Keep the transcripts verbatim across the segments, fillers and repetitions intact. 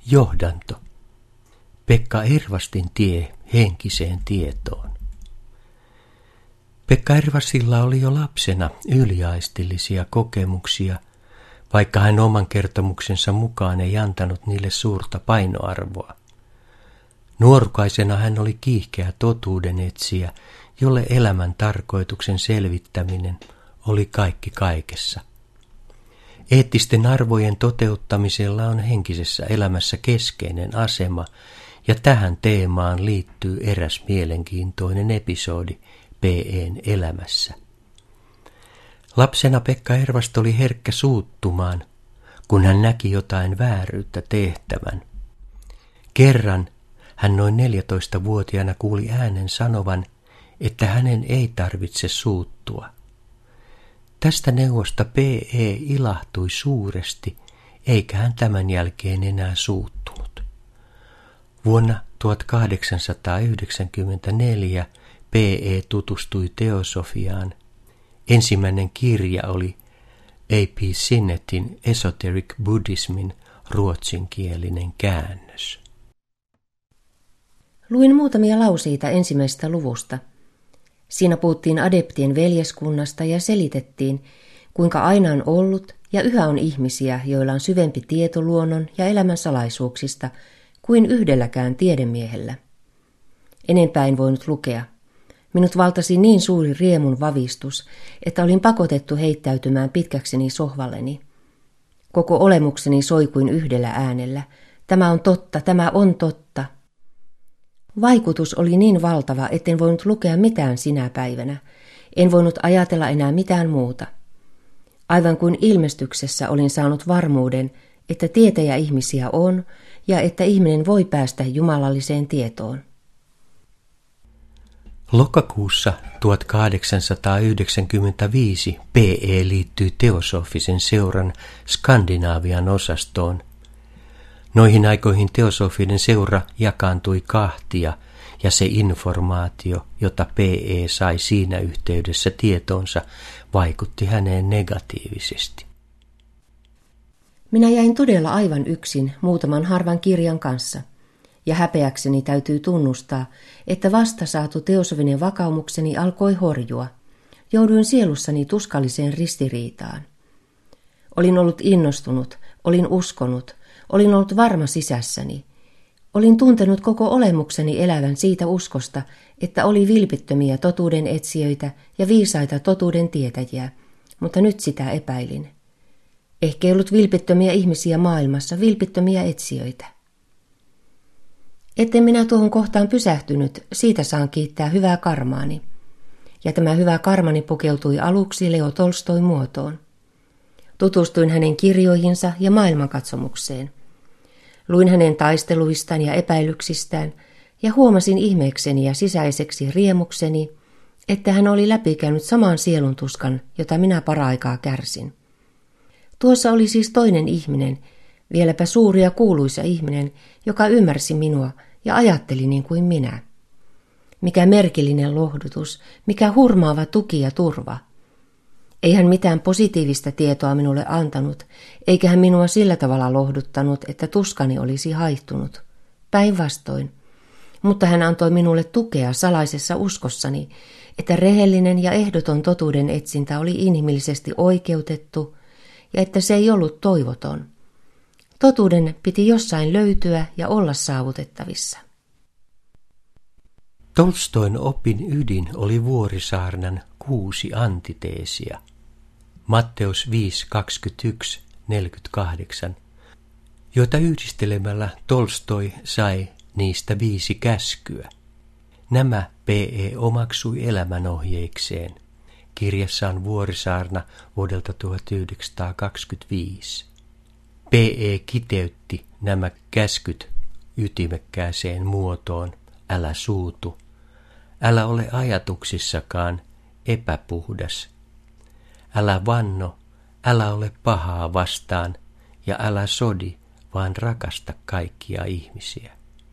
Johdanto. Pekka Ervastin tie henkiseen tietoon. Pekka Ervastilla oli jo lapsena yliaistillisia kokemuksia, vaikka hän oman kertomuksensa mukaan ei antanut niille suurta painoarvoa. Nuorukaisena hän oli kiihkeä totuudenetsijä, jolle elämän tarkoituksen selvittäminen oli kaikki kaikessa. Eettisten arvojen toteuttamisella on henkisessä elämässä keskeinen asema, ja tähän teemaan liittyy eräs mielenkiintoinen episodi P E:n elämässä. Lapsena Pekka Ervast oli herkkä suuttumaan, kun hän näki jotain vääryyttä tehtävän. Kerran hän noin neljätoistavuotiaana kuuli äänen sanovan, että hänen ei tarvitse suuttua. Tästä neuvosta P E ilahtui suuresti, eikä hän tämän jälkeen enää suuttunut. Vuonna tuhatkahdeksansataayhdeksänkymmentäneljä P E tutustui teosofiaan. Ensimmäinen kirja oli A P Sinnetin Esoteric Buddhismin ruotsinkielinen käännös. Luin muutamia lauseita ensimmäisestä luvusta. Siinä puhuttiin adeptien veljeskunnasta ja selitettiin, kuinka aina on ollut ja yhä on ihmisiä, joilla on syvempi tieto luonnon ja elämän salaisuuksista kuin yhdelläkään tiedemiehellä. Enempää en voinut lukea. Minut valtasi niin suuri riemun vavistus, että olin pakotettu heittäytymään pitkäkseni sohvalleni. Koko olemukseni soi kuin yhdellä äänellä. Tämä on totta, tämä on totta. Vaikutus oli niin valtava, etten voinut lukea mitään sinä päivänä. En voinut ajatella enää mitään muuta. Aivan kuin ilmestyksessä olin saanut varmuuden, että tietäjä ihmisiä on ja että ihminen voi päästä jumalalliseen tietoon. Lokakuussa tuhatkahdeksansataayhdeksänkymmentäviisi P E liittyi teosofisen seuran Skandinaavian osastoon. Noihin aikoihin teosofinen seura jakaantui kahtia, ja se informaatio, jota P E sai siinä yhteydessä tietoonsa, vaikutti häneen negatiivisesti. Minä jäin todella aivan yksin muutaman harvan kirjan kanssa, ja häpeäkseni täytyy tunnustaa, että vasta saatu teosofinen vakaumukseni alkoi horjua. Jouduin sielussani tuskalliseen ristiriitaan. Olin ollut innostunut, olin uskonut, olin ollut varma sisässäni. Olin tuntenut koko olemukseni elävän siitä uskosta, että oli vilpittömiä totuuden etsijöitä ja viisaita totuuden tietäjiä, mutta nyt sitä epäilin. Ehkä ei ollut vilpittömiä ihmisiä maailmassa, vilpittömiä etsijöitä. Etten minä tuohon kohtaan pysähtynyt, siitä saan kiittää hyvää karmaani. Ja tämä hyvä karmani pukeutui aluksi Leo Tolstoin muotoon. Tutustuin hänen kirjoihinsa ja maailmankatsomukseen. Luin hänen taisteluistaan ja epäilyksistään ja huomasin ihmeekseni ja sisäiseksi riemukseni, että hän oli läpikäynyt saman sieluntuskan, jota minä paraikaa kärsin. Tuossa oli siis toinen ihminen, vieläpä suuri ja kuuluisa ihminen, joka ymmärsi minua ja ajatteli niin kuin minä. Mikä merkillinen lohdutus, mikä hurmaava tuki ja turva. Ei hän mitään positiivista tietoa minulle antanut, eikä hän minua sillä tavalla lohduttanut, että tuskani olisi haihtunut. Päinvastoin. Mutta hän antoi minulle tukea salaisessa uskossani, että rehellinen ja ehdoton totuuden etsintä oli inhimillisesti oikeutettu ja että se ei ollut toivoton. Totuuden piti jossain löytyä ja olla saavutettavissa. Tolstoin opin ydin oli Vuorisaarnan kuusi antiteesia. Matteus viisi kaksikymmentäyksi neljäkymmentäkahdeksan, joita yhdistelemällä Tolstoi sai niistä viisi käskyä. Nämä P E omaksui elämänohjeikseen. Kirjassaan Vuorisaarna vuodelta tuhatyhdeksänsataakaksikymmentäviisi. P E kiteytti nämä käskyt ytimekkääseen muotoon: älä suutu, älä ole ajatuksissakaan epäpuhdas, älä vanno, älä ole pahaa vastaan ja älä sodi, vaan rakasta kaikkia ihmisiä.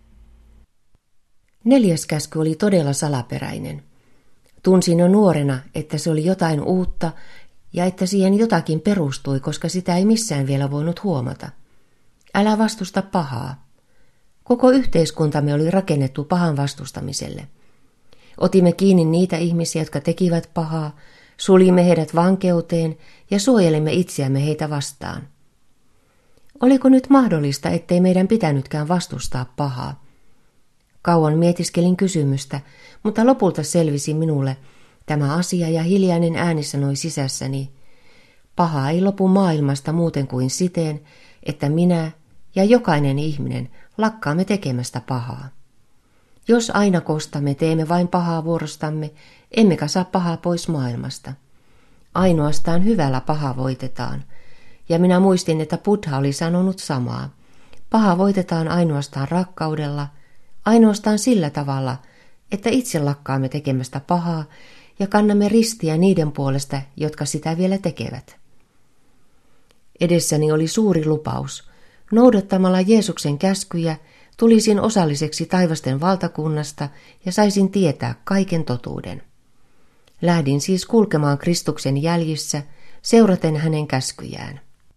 Neljäs käsky oli todella salaperäinen. Tunsin jo nuorena, että se oli jotain uutta ja että siihen jotakin perustui, koska sitä ei missään vielä voinut huomata. Älä vastusta pahaa. Koko yhteiskuntamme oli rakennettu pahan vastustamiselle. Otimme kiinni niitä ihmisiä, jotka tekivät pahaa, suljimme heidät vankeuteen ja suojelimme itseämme heitä vastaan. Oliko nyt mahdollista, ettei meidän pitänytkään vastustaa pahaa? Kauan mietiskelin kysymystä, mutta lopulta selvisi minulle tämä asia ja hiljainen ääni sanoi sisässäni: paha ei lopu maailmasta muuten kuin siten, että minä ja jokainen ihminen lakkaamme tekemästä pahaa. Jos aina kostamme teemme vain pahaa vuorostamme, emmekä saa pahaa pois maailmasta. Ainoastaan hyvällä paha voitetaan. Ja minä muistin, että Buddha oli sanonut samaa. Paha voitetaan ainoastaan rakkaudella, ainoastaan sillä tavalla, että itse lakkaamme tekemästä pahaa ja kannamme ristiä niiden puolesta, jotka sitä vielä tekevät. Edessäni oli suuri lupaus. Noudattamalla Jeesuksen käskyjä tulisin osalliseksi taivasten valtakunnasta ja saisin tietää kaiken totuuden. Lähdin siis kulkemaan Kristuksen jäljissä, seuraten hänen käskyjään.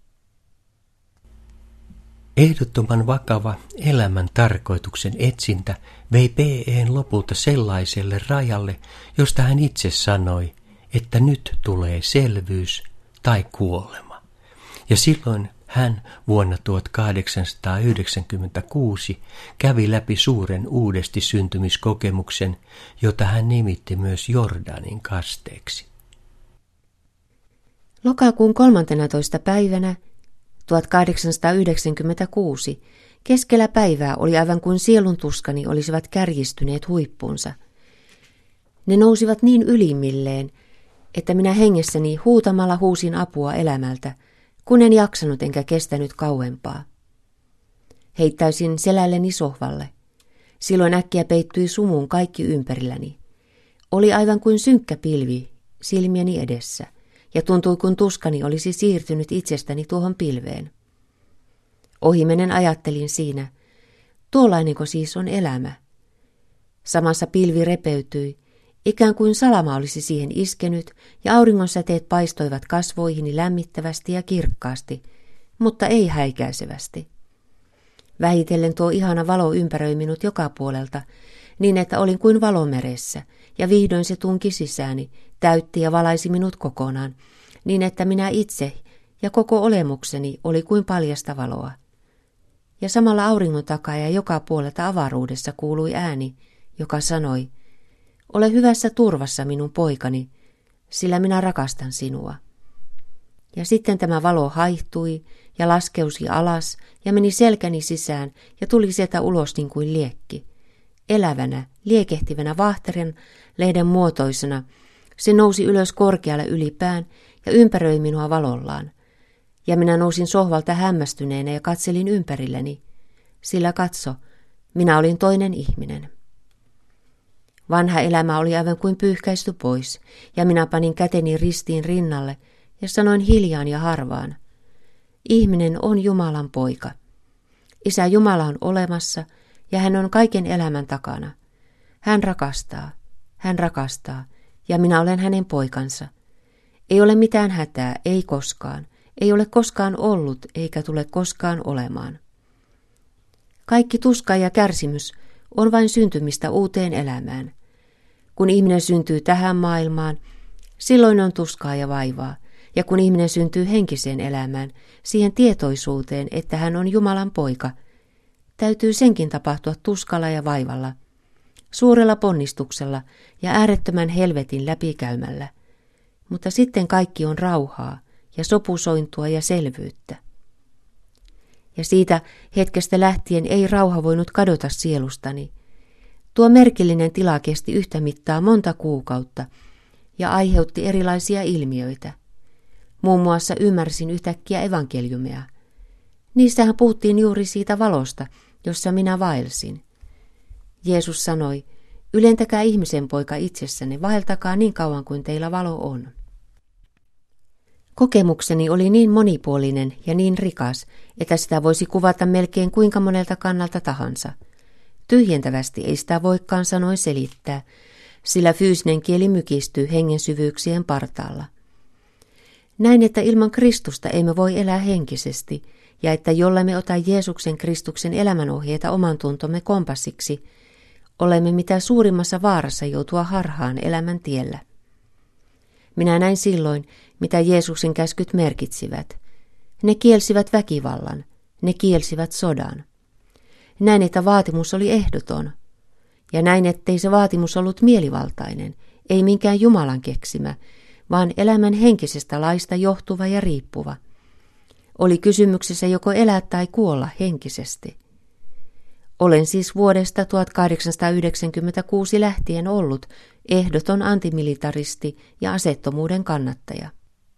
Ehdottoman vakava elämän tarkoituksen etsintä vei P E:n lopulta sellaiselle rajalle, josta hän itse sanoi, että nyt tulee selvyys tai kuolema. Ja silloin hän vuonna tuhatkahdeksansataayhdeksänkymmentäkuusi kävi läpi suuren uudesti syntymiskokemuksen, jota hän nimitti myös Jordanin kasteeksi. Lokakuun kolmantenatoista päivänä tuhatkahdeksansataayhdeksänkymmentäkuusi keskellä päivää oli aivan kuin sielun tuskani olisivat kärjistyneet huippuunsa. Ne nousivat niin ylimmilleen, että minä hengessäni huutamalla huusin apua elämältä, kun en jaksanut enkä kestänyt kauempaa. Heittäysin selälleni sohvalle. Silloin äkkiä peittyi sumuun kaikki ympärilläni. Oli aivan kuin synkkä pilvi silmieni edessä, ja tuntui kun tuskani olisi siirtynyt itsestäni tuohon pilveen. Ohimenen ajattelin siinä, tuollainenko siis on elämä. Samassa pilvi repeytyi, ikään kuin salama olisi siihen iskenyt ja auringonsäteet paistoivat kasvoihini lämmittävästi ja kirkkaasti, mutta ei häikäisevästi. Vähitellen tuo ihana valo ympäröi minut joka puolelta, niin että olin kuin valomeressä, ja vihdoin se tunki sisääni, täytti ja valaisi minut kokonaan, niin että minä itse ja koko olemukseni oli kuin paljasta valoa. Ja samalla auringon takaa ja joka puolelta avaruudessa kuului ääni, joka sanoi: ole hyvässä turvassa, minun poikani, sillä minä rakastan sinua. Ja sitten tämä valo haihtui ja laskeusi alas ja meni selkäni sisään ja tuli sieltä ulos niin kuin liekki. Elävänä, liekehtivänä vahteren lehden muotoisena, se nousi ylös korkealle ylipään ja ympäröi minua valollaan. Ja minä nousin sohvalta hämmästyneenä ja katselin ympärilleni, sillä katso, minä olin toinen ihminen. Vanha elämä oli aivan kuin pyyhkäisty pois, ja minä panin käteni ristiin rinnalle ja sanoin hiljaan ja harvaan: ihminen on Jumalan poika. Isä Jumala on olemassa, ja hän on kaiken elämän takana. Hän rakastaa, hän rakastaa, ja minä olen hänen poikansa. Ei ole mitään hätää, ei koskaan, ei ole koskaan ollut, eikä tule koskaan olemaan. Kaikki tuska ja kärsimys on vain syntymistä uuteen elämään. Kun ihminen syntyy tähän maailmaan, silloin on tuskaa ja vaivaa, ja kun ihminen syntyy henkiseen elämään, siihen tietoisuuteen, että hän on Jumalan poika, täytyy senkin tapahtua tuskalla ja vaivalla, suurella ponnistuksella ja äärettömän helvetin läpikäymällä. Mutta sitten kaikki on rauhaa ja sopusointua ja selvyyttä. Ja siitä hetkestä lähtien ei rauha voinut kadota sielustani. Tuo merkillinen tila kesti yhtä mittaa monta kuukautta ja aiheutti erilaisia ilmiöitä. Muun muassa ymmärsin yhtäkkiä evankeliumia. Niissähän puhuttiin juuri siitä valosta, jossa minä vaelsin. Jeesus sanoi: ylentäkää ihmisen poika itsessänne, vaeltakaa niin kauan kuin teillä valo on. Kokemukseni oli niin monipuolinen ja niin rikas, että sitä voisi kuvata melkein kuinka monelta kannalta tahansa. Tyhjentävästi ei sitä voikaan sanoin selittää, sillä fyysinen kieli mykistyy hengen syvyyksien partaalla. Näin, että ilman Kristusta emme voi elää henkisesti, ja että jollemme ota Jeesuksen Kristuksen elämänohjeita oman tuntomme kompassiksi, olemme mitä suurimmassa vaarassa joutua harhaan elämän tiellä. Minä näin silloin, mitä Jeesuksen käskyt merkitsivät. Ne kielsivät väkivallan, ne kielsivät sodan. Näin, että vaatimus oli ehdoton. Ja näin, ettei se vaatimus ollut mielivaltainen, ei minkään Jumalan keksimä, vaan elämän henkisestä laista johtuva ja riippuva. Oli kysymyksessä joko elää tai kuolla henkisesti. Olen siis vuodesta tuhatkahdeksansataayhdeksänkymmentäkuusi lähtien ollut ehdoton antimilitaristi ja aseettomuuden kannattaja.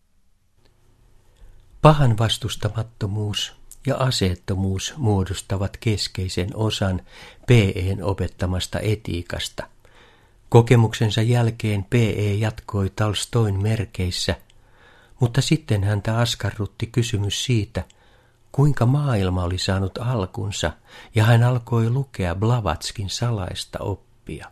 Pahan vastustamattomuus ja aseettomuus muodostavat keskeisen osan P E:n opettamasta etiikasta. Kokemuksensa jälkeen P E jatkoi Tolstoin merkeissä, mutta sitten häntä askarrutti kysymys siitä, kuinka maailma oli saanut alkunsa, ja hän alkoi lukea Blavatskin salaista oppia.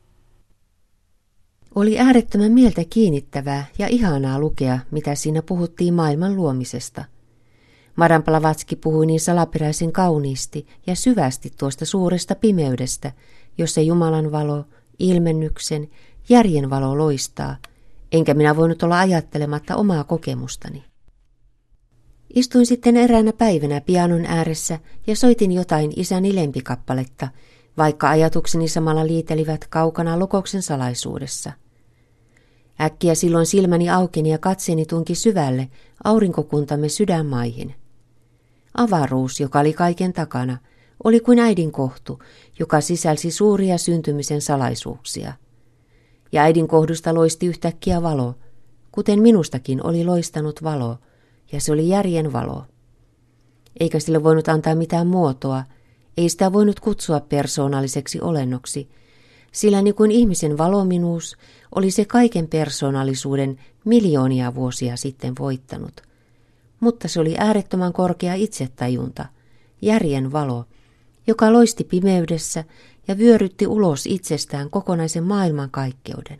Oli äärettömän mieltä kiinnittävää ja ihanaa lukea, mitä siinä puhuttiin maailman luomisesta. Madame Blavatsky puhui niin salaperäisen kauniisti ja syvästi tuosta suuresta pimeydestä, jossa Jumalan valo, ilmennyksen, järjen valo loistaa, enkä minä voinut olla ajattelematta omaa kokemustani. Istuin sitten eräänä päivänä pianon ääressä ja soitin jotain isäni lempikappaletta, vaikka ajatukseni samalla liitelivät kaukana Lukoksen salaisuudessa. Äkkiä silloin silmäni aukeni ja katseeni tunki syvälle aurinkokuntamme sydänmaihin. Avaruus, joka oli kaiken takana, oli kuin äidin kohtu, joka sisälsi suuria syntymisen salaisuuksia. Ja äidin kohdusta loisti yhtäkkiä valo, kuten minustakin oli loistanut valo, ja se oli järjen valo. Eikä sille voinut antaa mitään muotoa, ei sitä voinut kutsua persoonalliseksi olennoksi, sillä niin kuin ihmisen valominuus oli se kaiken persoonallisuuden miljoonia vuosia sitten voittanut. Mutta se oli äärettömän korkea itsetajunta, järjen valo, joka loisti pimeydessä ja vyörytti ulos itsestään kokonaisen maailmankaikkeuden.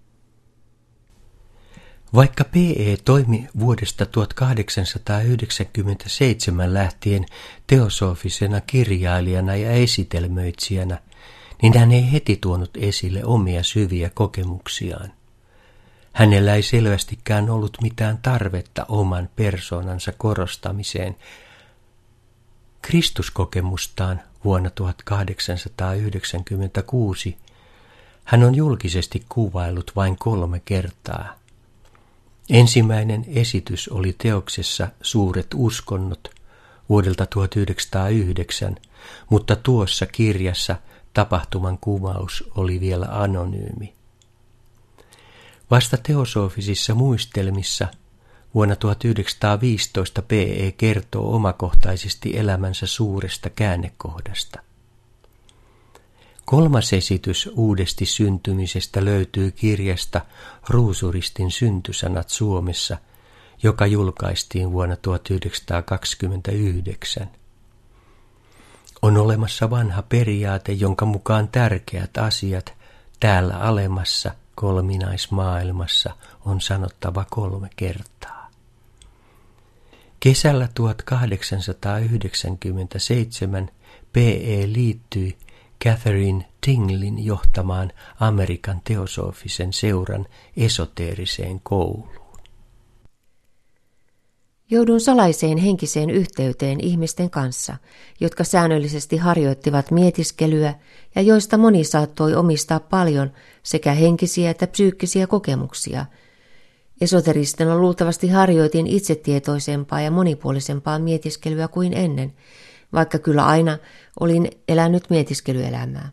Vaikka P E toimi vuodesta tuhatkahdeksansataayhdeksänkymmentäseitsemän lähtien teosofisena kirjailijana ja esitelmöitsijänä, niin hän ei heti tuonut esille omia syviä kokemuksiaan. Hänellä ei selvästikään ollut mitään tarvetta oman persoonansa korostamiseen. Kristuskokemustaan vuonna tuhatkahdeksansataayhdeksänkymmentäkuusi hän on julkisesti kuvaillut vain kolme kertaa. Ensimmäinen esitys oli teoksessa Suuret uskonnot vuodelta tuhatyhdeksänsataayhdeksän, mutta tuossa kirjassa tapahtuman kuvaus oli vielä anonyymi. Vasta teosofisissa muistelmissa vuonna tuhatyhdeksänsataaviisitoista P E kertoo omakohtaisesti elämänsä suuresta käännekohdasta. Kolmas esitys uudesti syntymisestä löytyy kirjasta Ruusuristin syntysanat Suomessa, joka julkaistiin vuonna tuhatyhdeksänsataakaksikymmentäyhdeksän. On olemassa vanha periaate, jonka mukaan tärkeät asiat täällä alemmassa kolminaismaailmassa on sanottava kolme kertaa. Kesällä tuhatkahdeksansataayhdeksänkymmentäseitsemän P E liittyi Catherine Tinglin johtamaan Amerikan teosofisen seuran esoteeriseen kouluun. Joudun salaiseen henkiseen yhteyteen ihmisten kanssa, jotka säännöllisesti harjoittivat mietiskelyä ja joista moni saattoi omistaa paljon sekä henkisiä että psyykkisiä kokemuksia. Esoteristina luultavasti harjoitin itsetietoisempaa ja monipuolisempaa mietiskelyä kuin ennen, vaikka kyllä aina olin elänyt mietiskelyelämää.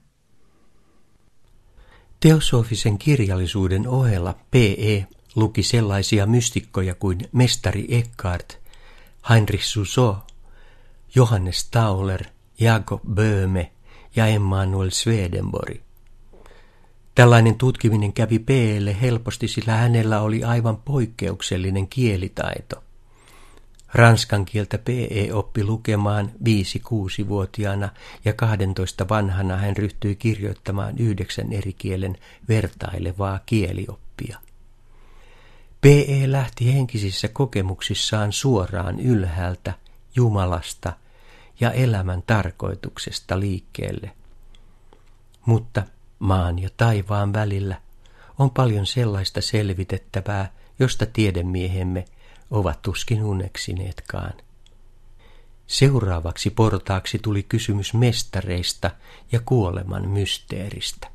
Teosofisen kirjallisuuden ohella P E luki sellaisia mystikkoja kuin mestari Eckhart, Heinrich Rousseau, Johannes Tauler, Jakob Böhme ja Emanuel Swedenborg. Tällainen tutkiminen kävi P E:lle helposti, sillä hänellä oli aivan poikkeuksellinen kielitaito. Ranskan kieltä P E oppi lukemaan viisi-kuusivuotiaana ja kahdentoista vanhana hän ryhtyi kirjoittamaan yhdeksän eri kielen vertailevaa kielioppia. P E lähti henkisissä kokemuksissaan suoraan ylhäältä Jumalasta ja elämän tarkoituksesta liikkeelle. Mutta maan ja taivaan välillä on paljon sellaista selvitettävää, josta tiedemiehemme ovat tuskin uneksineetkaan. Seuraavaksi portaaksi tuli kysymys mestareista ja kuoleman mysteeristä.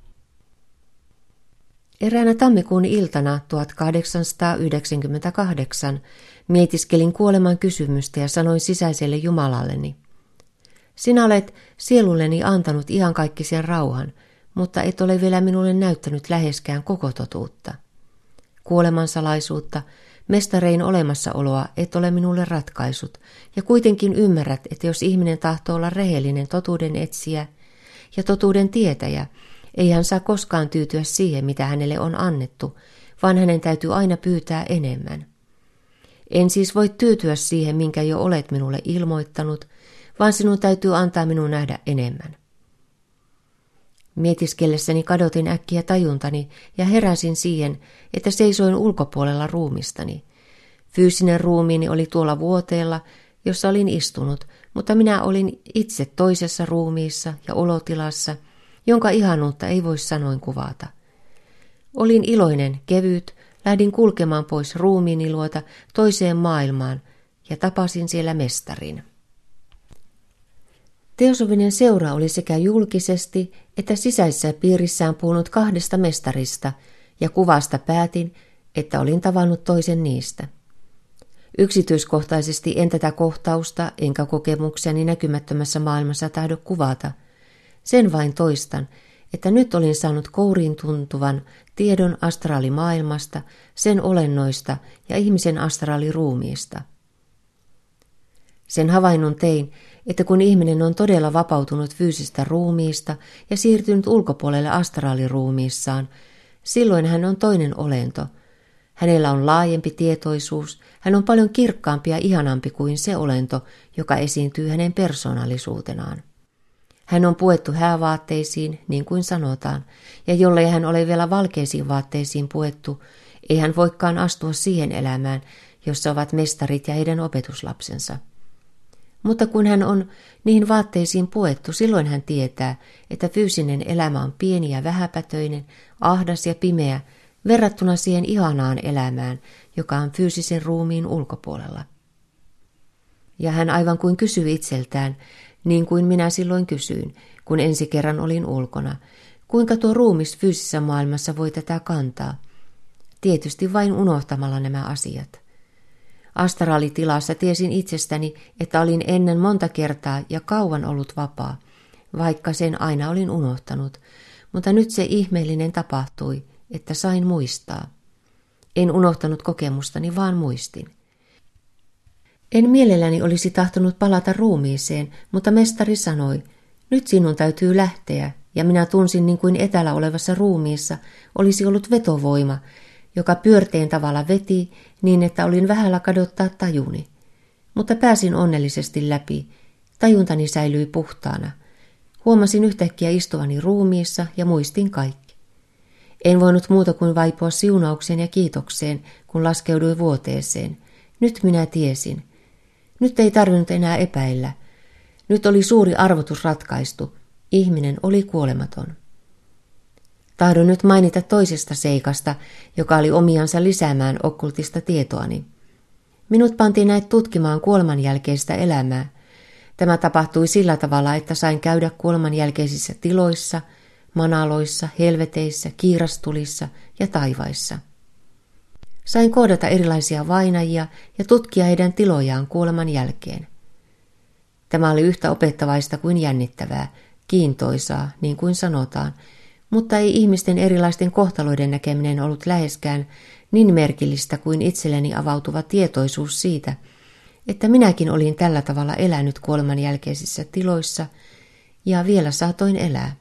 Eräänä tammikuun iltana tuhatkahdeksansataayhdeksänkymmentäkahdeksan mietiskelin kuoleman kysymystä ja sanoin sisäiselle Jumalalleni: sinä olet sielulleni antanut iankaikkisen rauhan, mutta et ole vielä minulle näyttänyt läheskään koko totuutta. Kuoleman salaisuutta, mestarein olemassaoloa et ole minulle ratkaisut, ja kuitenkin ymmärrät, että jos ihminen tahtoo olla rehellinen totuuden etsijä ja totuuden tietäjä, ei hän saa koskaan tyytyä siihen, mitä hänelle on annettu, vaan hänen täytyy aina pyytää enemmän. En siis voi tyytyä siihen, minkä jo olet minulle ilmoittanut, vaan sinun täytyy antaa minun nähdä enemmän. Mietiskellessäni kadotin äkkiä tajuntani ja heräsin siihen, että seisoin ulkopuolella ruumistani. Fyysinen ruumiini oli tuolla vuoteella, jossa olin istunut, mutta minä olin itse toisessa ruumiissa ja olotilassa, jonka ihanuutta ei voi sanoin kuvata. Olin iloinen, kevyt, lähdin kulkemaan pois ruumiini luota toiseen maailmaan ja tapasin siellä mestarin. Teosofinen seura oli sekä julkisesti että sisäisessä piirissään puhunut kahdesta mestarista, ja kuvasta päätin, että olin tavannut toisen niistä. Yksityiskohtaisesti en tätä kohtausta enkä kokemuksiani näkymättömässä maailmassa tahdo kuvata. Sen vain toistan, että nyt olin saanut kouriin tuntuvan tiedon astraalimaailmasta, sen olennoista ja ihmisen astraaliruumiista. Sen havainnon tein, että kun ihminen on todella vapautunut fyysistä ruumiista ja siirtynyt ulkopuolelle astraaliruumiissaan, silloin hän on toinen olento. Hänellä on laajempi tietoisuus, hän on paljon kirkkaampi ja ihanampi kuin se olento, joka esiintyy hänen persoonallisuutenaan. Hän on puettu häävaatteisiin, niin kuin sanotaan, ja jollei hän ole vielä valkeisiin vaatteisiin puettu, ei hän voikaan astua siihen elämään, jossa ovat mestarit ja heidän opetuslapsensa. Mutta kun hän on niihin vaatteisiin puettu, silloin hän tietää, että fyysinen elämä on pieni ja vähäpätöinen, ahdas ja pimeä, verrattuna siihen ihanaan elämään, joka on fyysisen ruumiin ulkopuolella. Ja hän aivan kuin kysyy itseltään, niin kuin minä silloin kysyin, kun ensi kerran olin ulkona, kuinka tuo ruumis fyysisessä maailmassa voi tätä kantaa. Tietysti vain unohtamalla nämä asiat. Astraalitilassa tiesin itsestäni, että olin ennen monta kertaa ja kauan ollut vapaa, vaikka sen aina olin unohtanut, mutta nyt se ihmeellinen tapahtui, että sain muistaa. En unohtanut kokemustani, vaan muistin. En mielelläni olisi tahtonut palata ruumiiseen, mutta mestari sanoi, nyt sinun täytyy lähteä, ja minä tunsin niin kuin etäällä olevassa ruumiissa olisi ollut vetovoima, joka pyörteen tavalla veti niin, että olin vähällä kadottaa tajuni. Mutta pääsin onnellisesti läpi. Tajuntani säilyi puhtaana. Huomasin yhtäkkiä istuvani ruumiissa ja muistin kaikki. En voinut muuta kuin vaipua siunaukseen ja kiitokseen, kun laskeuduin vuoteeseen. Nyt minä tiesin. Nyt ei tarvinnut enää epäillä. Nyt oli suuri arvotus ratkaistu. Ihminen oli kuolematon. Tahdon nyt mainita toisesta seikasta, joka oli omiansa lisäämään okkultista tietoani. Minut pantiin näet tutkimaan kuoleman jälkeistä elämää. Tämä tapahtui sillä tavalla, että sain käydä kuoleman jälkeisissä tiloissa, manaloissa, helveteissä, kiirastulissa ja taivaissa. Sain koodata erilaisia vainajia ja tutkia heidän tilojaan kuoleman jälkeen. Tämä oli yhtä opettavaista kuin jännittävää, kiintoisaa, niin kuin sanotaan, mutta ei ihmisten erilaisten kohtaloiden näkeminen ollut läheskään niin merkillistä kuin itselleni avautuva tietoisuus siitä, että minäkin olin tällä tavalla elänyt kuoleman jälkeisissä tiloissa ja vielä saatoin elää.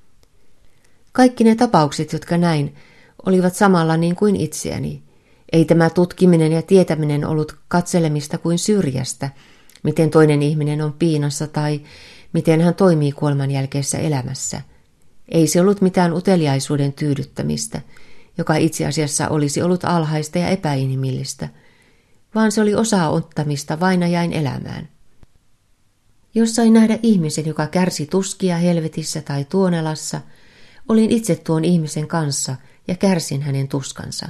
Kaikki ne tapaukset, jotka näin, olivat samalla niin kuin itseäni. Ei tämä tutkiminen ja tietäminen ollut katselemista kuin syrjästä, miten toinen ihminen on piinassa tai miten hän toimii kuoleman jälkeisessä elämässä. Ei se ollut mitään uteliaisuuden tyydyttämistä, joka itse asiassa olisi ollut alhaista ja epäinhimillistä, vaan se oli osa ottamista vainajain elämään. Jos sain nähdä ihmisen, joka kärsi tuskia helvetissä tai tuonelassa, olin itse tuon ihmisen kanssa ja kärsin hänen tuskansa.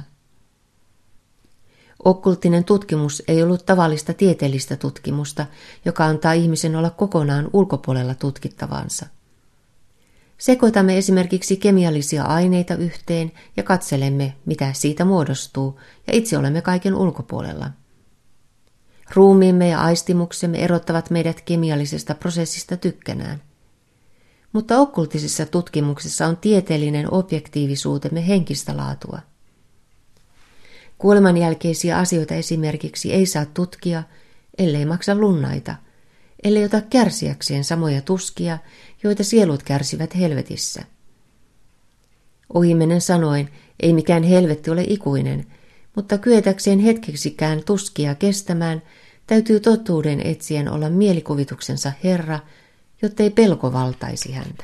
Okkulttinen tutkimus ei ollut tavallista tieteellistä tutkimusta, joka antaa ihmisen olla kokonaan ulkopuolella tutkittavansa. Sekoitamme esimerkiksi kemiallisia aineita yhteen ja katselemme, mitä siitä muodostuu, ja itse olemme kaiken ulkopuolella. Ruumiimme ja aistimuksemme erottavat meidät kemiallisesta prosessista tykkänään. Mutta okkultisessa tutkimuksessa on tieteellinen objektiivisuutemme henkistä laatua. Kuoleman jälkeisiä asioita esimerkiksi ei saa tutkia, ellei maksa lunnaita, ellei ota kärsiäkseen samoja tuskia, joita sielut kärsivät helvetissä. Ohimennen sanoen, ei mikään helvetti ole ikuinen, mutta kyetäkseen hetkeksikään tuskia kestämään, täytyy totuuden etsien olla mielikuvituksensa herra, jottei pelko valtaisi häntä.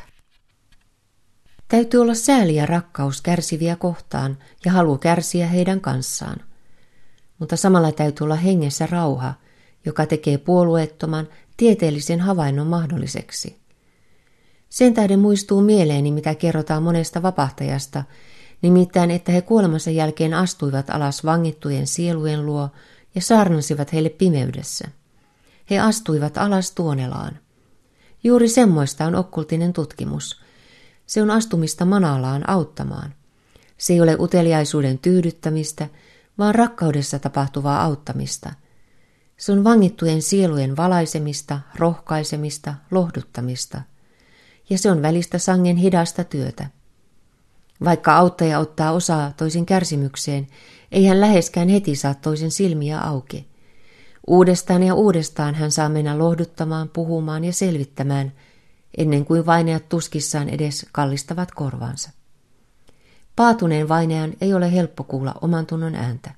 Täytyy olla sääli ja rakkaus kärsiviä kohtaan ja halu kärsiä heidän kanssaan. Mutta samalla täytyy olla hengessä rauha, joka tekee puolueettoman tieteellisen havainnon mahdolliseksi. Sen tähden muistuu mieleeni, mitä kerrotaan monesta vapahtajasta, nimittäin, että he kuolemansa jälkeen astuivat alas vangittujen sielujen luo ja saarnasivat heille pimeydessä. He astuivat alas tuonelaan. Juuri semmoista on okkultinen tutkimus. Se on astumista manalaan auttamaan. Se ei ole uteliaisuuden tyydyttämistä, vaan rakkaudessa tapahtuvaa auttamista. Se on vangittujen sielujen valaisemista, rohkaisemista, lohduttamista. Ja se on välistä sangen hidasta työtä. Vaikka auttaja ottaa osaa toisen kärsimykseen, ei hän läheskään heti saa toisen silmiä auki. Uudestaan ja uudestaan hän saa mennä lohduttamaan, puhumaan ja selvittämään, ennen kuin vainajat tuskissaan edes kallistavat korvaansa. Paatuneen vainajan ei ole helppo kuulla oman tunnon ääntä.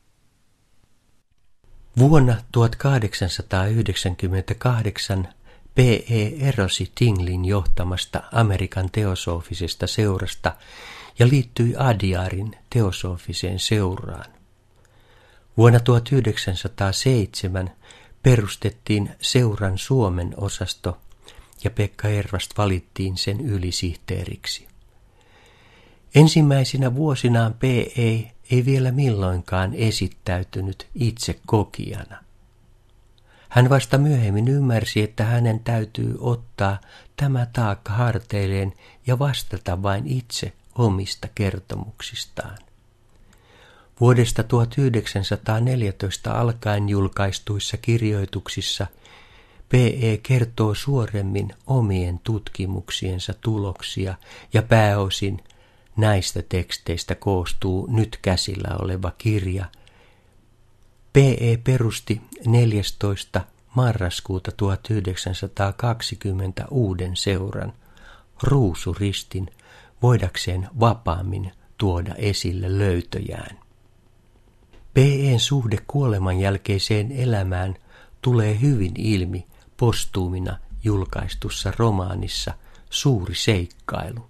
Vuonna tuhatkahdeksansataayhdeksänkymmentäkahdeksan P E erosi Tinglin johtamasta Amerikan teosofisesta seurasta ja liittyi Adyaarin teosofiseen seuraan. Vuonna tuhatyhdeksänsataaseitsemän perustettiin seuran Suomen osasto ja Pekka Ervast valittiin sen ylisihteeriksi. Ensimmäisinä vuosinaan P E ei vielä milloinkaan esittäytynyt itse kokijana. Hän vasta myöhemmin ymmärsi, että hänen täytyy ottaa tämä taakka harteilleen ja vastata vain itse omista kertomuksistaan. Vuodesta tuhatyhdeksänsataaneljätoista alkaen julkaistuissa kirjoituksissa P E kertoo suoremmin omien tutkimuksiensa tuloksia ja pääosin näistä teksteistä koostuu nyt käsillä oleva kirja. P E perusti neljästoista marraskuuta tuhatyhdeksänsataakaksikymmentä uuden seuran, Ruusuristin, voidakseen vapaammin tuoda esille löytöjään. P E:n suhde kuoleman jälkeiseen elämään tulee hyvin ilmi postuumina julkaistussa romaanissa Suuri seikkailu.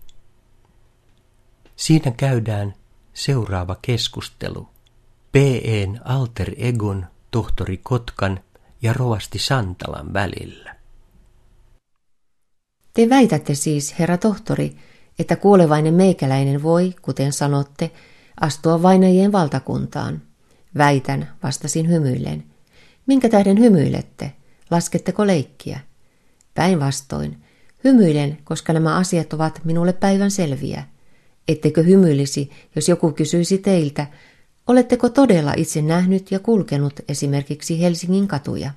Siinä käydään seuraava keskustelu P E:n alter egon tohtori Kotkan ja rovasti Santalan välillä. Te väitätte siis, herra tohtori, että kuolevainen meikäläinen voi, kuten sanotte, astua vainajien valtakuntaan. Väitän, vastasin hymyillen. Minkä tähden hymyilette? Lasketteko leikkiä? Päinvastoin. Hymyilen, koska nämä asiat ovat minulle päivän selviä. Ettekö hymyilisi, jos joku kysyisi teiltä, oletteko todella itse nähnyt ja kulkenut esimerkiksi Helsingin katuja?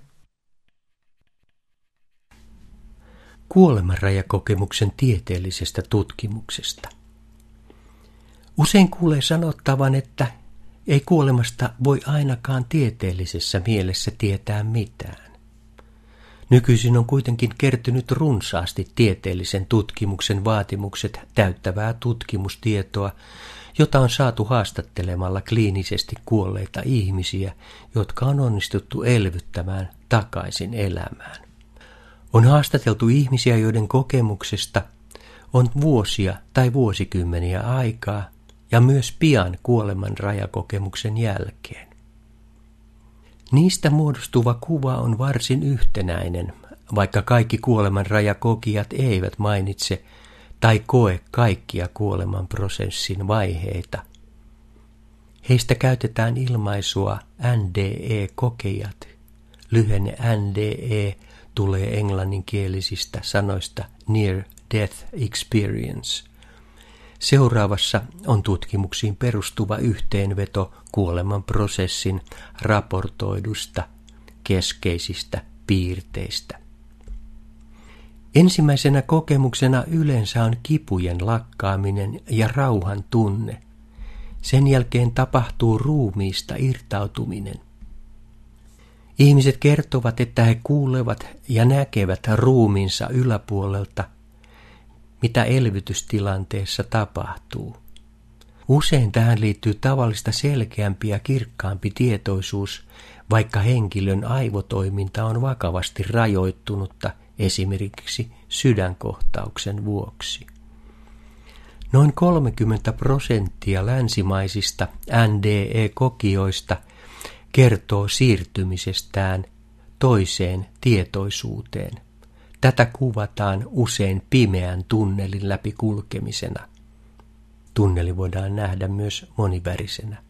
Kuolemanrajakokemuksen tieteellisestä tutkimuksesta. Usein kuulee sanottavan, että ei kuolemasta voi ainakaan tieteellisessä mielessä tietää mitään. Nykyisin on kuitenkin kertynyt runsaasti tieteellisen tutkimuksen vaatimukset täyttävää tutkimustietoa, jota on saatu haastattelemalla kliinisesti kuolleita ihmisiä, jotka on onnistuttu elvyttämään takaisin elämään. On haastateltu ihmisiä, joiden kokemuksesta on vuosia tai vuosikymmeniä aikaa ja myös pian kuoleman rajakokemuksen jälkeen. Niistä muodostuva kuva on varsin yhtenäinen, vaikka kaikki kuoleman rajakokijat eivät mainitse tai koe kaikkia kuoleman prosessin vaiheita. Heistä käytetään ilmaisua N D E-kokijat. Lyhenne N D E tulee englanninkielisistä sanoista Near Death Experience. Seuraavassa on tutkimuksiin perustuva yhteenveto kuoleman prosessin raportoidusta keskeisistä piirteistä. Ensimmäisenä kokemuksena yleensä on kipujen lakkaaminen ja rauhan tunne. Sen jälkeen tapahtuu ruumiista irtautuminen. Ihmiset kertovat, että he kuulevat ja näkevät ruumiinsa yläpuolelta, mitä elvytystilanteessa tapahtuu. Usein tähän liittyy tavallista selkeämpi ja kirkkaampi tietoisuus, vaikka henkilön aivotoiminta on vakavasti rajoittunutta esimerkiksi sydänkohtauksen vuoksi. Noin kolmekymmentä prosenttia länsimaisista N D E-kokijoista kertoo siirtymisestään toiseen tietoisuuteen. Tätä kuvataan usein pimeän tunnelin läpi kulkemisena. Tunneli voidaan nähdä myös monivärisenä.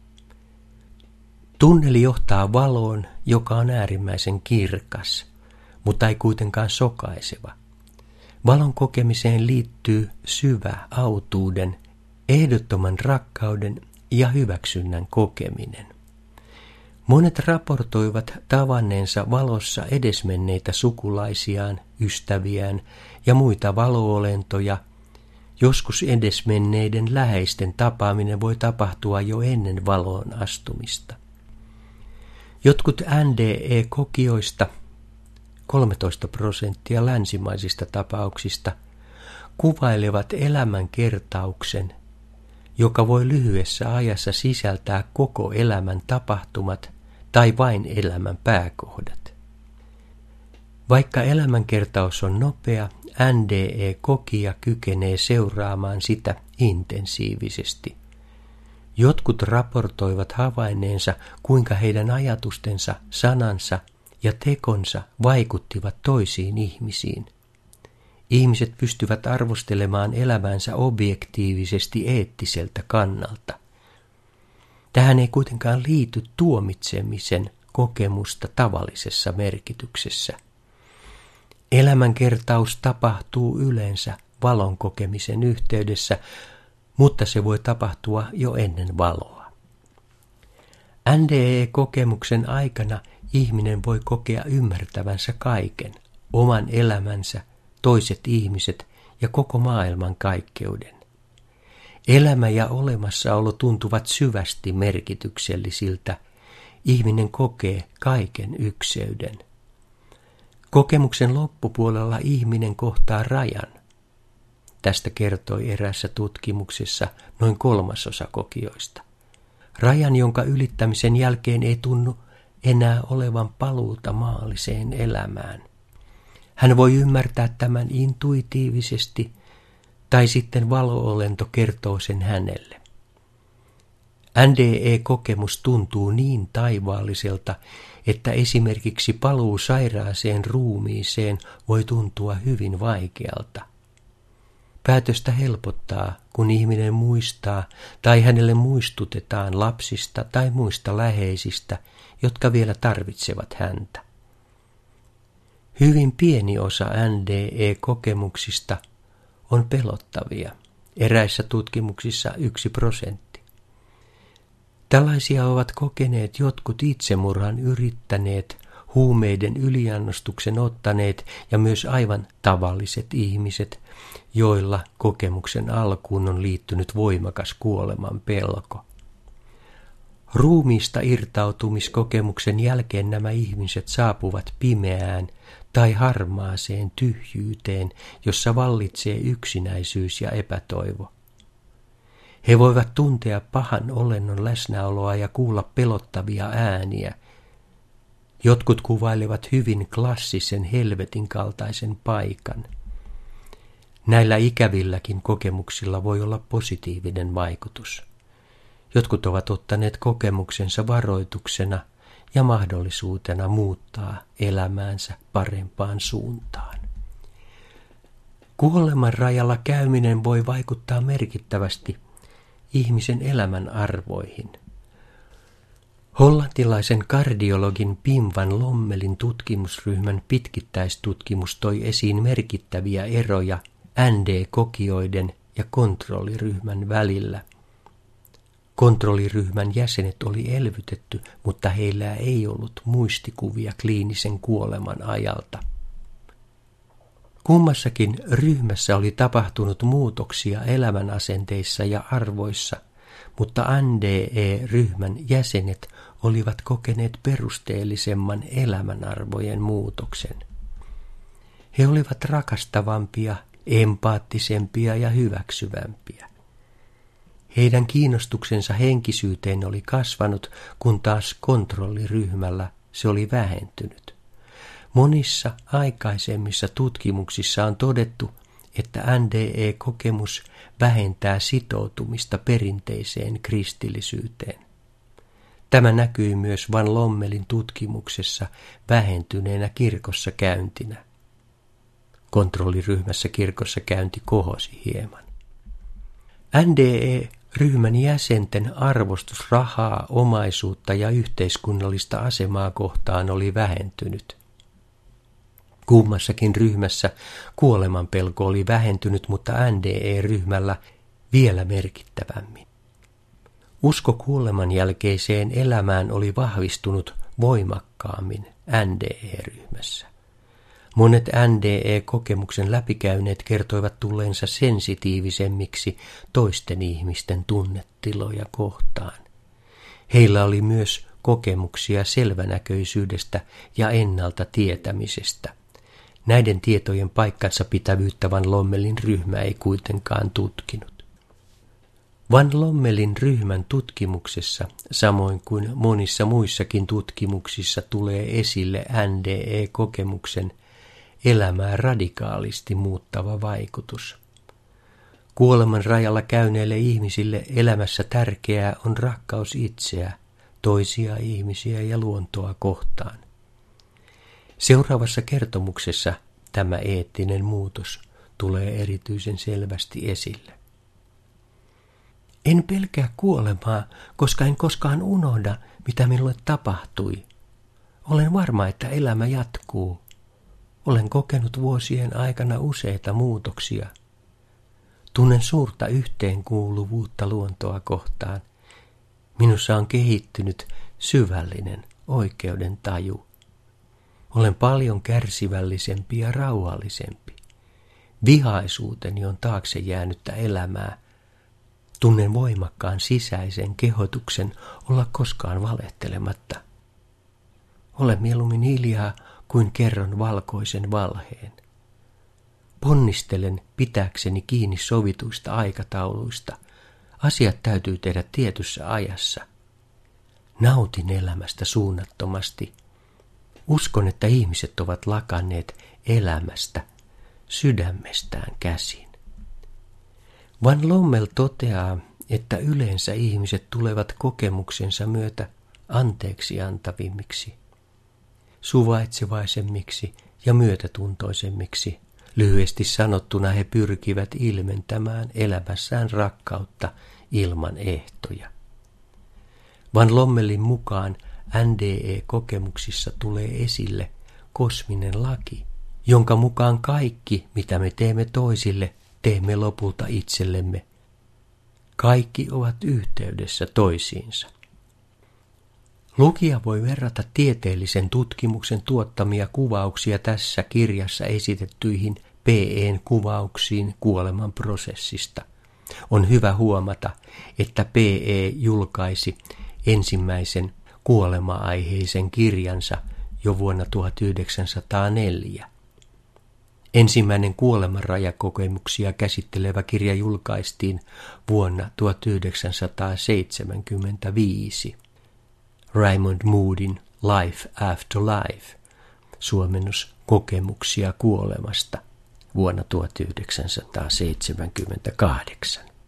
Tunneli johtaa valoon, joka on äärimmäisen kirkas, mutta ei kuitenkaan sokaiseva. Valon kokemiseen liittyy syvä autuuden, ehdottoman rakkauden ja hyväksynnän kokeminen. Monet raportoivat tavanneensa valossa edesmenneitä sukulaisiaan, ystäviään ja muita valoolentoja. Joskus edesmenneiden läheisten tapaaminen voi tapahtua jo ennen valoon astumista. Jotkut N D E-kokijoista, kolmetoista prosenttia länsimaisista tapauksista, kuvailevat elämänkertauksen, joka voi lyhyessä ajassa sisältää koko elämän tapahtumat tai vain elämän pääkohdat. Vaikka elämänkertaus on nopea, N D E-kokija kykenee seuraamaan sitä intensiivisesti. Jotkut raportoivat havainneensa, kuinka heidän ajatustensa, sanansa ja tekonsa vaikuttivat toisiin ihmisiin. Ihmiset pystyvät arvostelemaan elämänsä objektiivisesti eettiseltä kannalta. Tähän ei kuitenkaan liity tuomitsemisen kokemusta tavallisessa merkityksessä. Elämänkertaus tapahtuu yleensä valon kokemisen yhteydessä, mutta se voi tapahtua jo ennen valoa. N D E-kokemuksen aikana ihminen voi kokea ymmärtävänsä kaiken, oman elämänsä, toiset ihmiset ja koko maailman kaikkeuden. Elämä ja olemassaolo tuntuvat syvästi merkityksellisiltä. Ihminen kokee kaiken ykseyden. Kokemuksen loppupuolella ihminen kohtaa rajan. Tästä kertoi eräässä tutkimuksessa noin kolmasosa kokijoista. Rajan, jonka ylittämisen jälkeen ei tunnu enää olevan paluuta maalliseen elämään. Hän voi ymmärtää tämän intuitiivisesti, tai sitten valo-olento kertoo sen hänelle. N D E-kokemus tuntuu niin taivaalliselta, että esimerkiksi paluu sairaaseen ruumiiseen voi tuntua hyvin vaikealta. Päätöstä helpottaa, kun ihminen muistaa tai hänelle muistutetaan lapsista tai muista läheisistä, jotka vielä tarvitsevat häntä. Hyvin pieni osa N D E-kokemuksista on pelottavia, eräissä tutkimuksissa yksi prosentti. Tällaisia ovat kokeneet jotkut itsemurhan yrittäneet, huumeiden yliannostuksen ottaneet ja myös aivan tavalliset ihmiset, joilla kokemuksen alkuun on liittynyt voimakas kuoleman pelko. Ruumiista irtautumiskokemuksen jälkeen nämä ihmiset saapuvat pimeään tai harmaaseen tyhjyyteen, jossa vallitsee yksinäisyys ja epätoivo. He voivat tuntea pahan olennon läsnäoloa ja kuulla pelottavia ääniä. Jotkut kuvailevat hyvin klassisen helvetin kaltaisen paikan. Näillä ikävilläkin kokemuksilla voi olla positiivinen vaikutus. Jotkut ovat ottaneet kokemuksensa varoituksena ja mahdollisuutena muuttaa elämäänsä parempaan suuntaan. Kuoleman rajalla käyminen voi vaikuttaa merkittävästi ihmisen elämän arvoihin. Hollantilaisen kardiologin Pim van Lommelin tutkimusryhmän pitkittäistutkimus toi esiin merkittäviä eroja N D-kokijoiden ja kontrolliryhmän välillä. Kontrolliryhmän jäsenet oli elvytetty, mutta heillä ei ollut muistikuvia kliinisen kuoleman ajalta. Kummassakin ryhmässä oli tapahtunut muutoksia elämän asenteissa ja arvoissa, mutta N D E-ryhmän jäsenet olivat kokeneet perusteellisemman elämänarvojen muutoksen. He olivat rakastavampia, empaattisempia ja hyväksyvämpiä. Heidän kiinnostuksensa henkisyyteen oli kasvanut, kun taas kontrolliryhmällä se oli vähentynyt. Monissa aikaisemmissa tutkimuksissa on todettu, että N D E-kokemus vähentää sitoutumista perinteiseen kristillisyyteen. Tämä näkyi myös Van Lommelin tutkimuksessa vähentyneenä kirkossa käyntinä. Kontrolliryhmässä kirkossa käynti kohosi hieman. N D E-ryhmän jäsenten arvostus rahaa, omaisuutta ja yhteiskunnallista asemaa kohtaan oli vähentynyt. Kummassakin ryhmässä kuolemanpelko oli vähentynyt, mutta N D E-ryhmällä vielä merkittävämmin. Usko kuoleman jälkeiseen elämään oli vahvistunut voimakkaammin N D E-ryhmässä. Monet N D E-kokemuksen läpikäyneet kertoivat tulleensa sensitiivisemmiksi toisten ihmisten tunnetiloja kohtaan. Heillä oli myös kokemuksia selvänäköisyydestä ja ennalta tietämisestä. Näiden tietojen paikkansa pitävyyttä Van Lommelin ryhmä ei kuitenkaan tutkinut. Van Lommelin ryhmän tutkimuksessa, samoin kuin monissa muissakin tutkimuksissa, tulee esille N D E-kokemuksen elämää radikaalisti muuttava vaikutus. Kuoleman rajalla käyneille ihmisille elämässä tärkeää on rakkaus itseä, toisia ihmisiä ja luontoa kohtaan. Seuraavassa kertomuksessa tämä eettinen muutos tulee erityisen selvästi esille. En pelkää kuolemaa, koska en koskaan unohda, mitä minulle tapahtui. Olen varma, että elämä jatkuu. Olen kokenut vuosien aikana useita muutoksia. Tunnen suurta yhteenkuuluvuutta luontoa kohtaan. Minussa on kehittynyt syvällinen oikeuden taju. Olen paljon kärsivällisempi ja rauhallisempi. Vihaisuuteni on taakse jäänyttä elämää. Tunnen voimakkaan sisäisen kehotuksen olla koskaan valehtelematta. Olen mieluummin hiljaa kuin kerron valkoisen valheen. Ponnistelen pitääkseni kiinni sovituista aikatauluista. Asiat täytyy tehdä tietyssä ajassa. Nautin elämästä suunnattomasti. Uskon, että ihmiset ovat lakanneet elämästä sydämestään käsin. Van Lommel toteaa, että yleensä ihmiset tulevat kokemuksensa myötä anteeksi antavimmiksi, suvaitsevaisemmiksi ja myötätuntoisemmiksi. Lyhyesti sanottuna he pyrkivät ilmentämään elämässään rakkautta ilman ehtoja. Van Lommelin mukaan N D E-kokemuksissa tulee esille kosminen laki, jonka mukaan kaikki, mitä me teemme toisille, teemme lopulta itsellemme. Kaikki ovat yhteydessä toisiinsa. Lukija voi verrata tieteellisen tutkimuksen tuottamia kuvauksia tässä kirjassa esitettyihin P E:n kuvauksiin kuoleman prosessista. On hyvä huomata, että P E julkaisi ensimmäisen kuolema-aiheisen kirjansa jo vuonna tuhatyhdeksänsataaneljä. Ensimmäinen kuolemanrajakokemuksia käsittelevä kirja julkaistiin vuonna tuhatyhdeksänsataaseitsemänkymmentäviisi. Raymond Moodin Life After Life, suomennos Kokemuksia kuolemasta, vuonna tuhatyhdeksänsataaseitsemänkymmentäkahdeksan.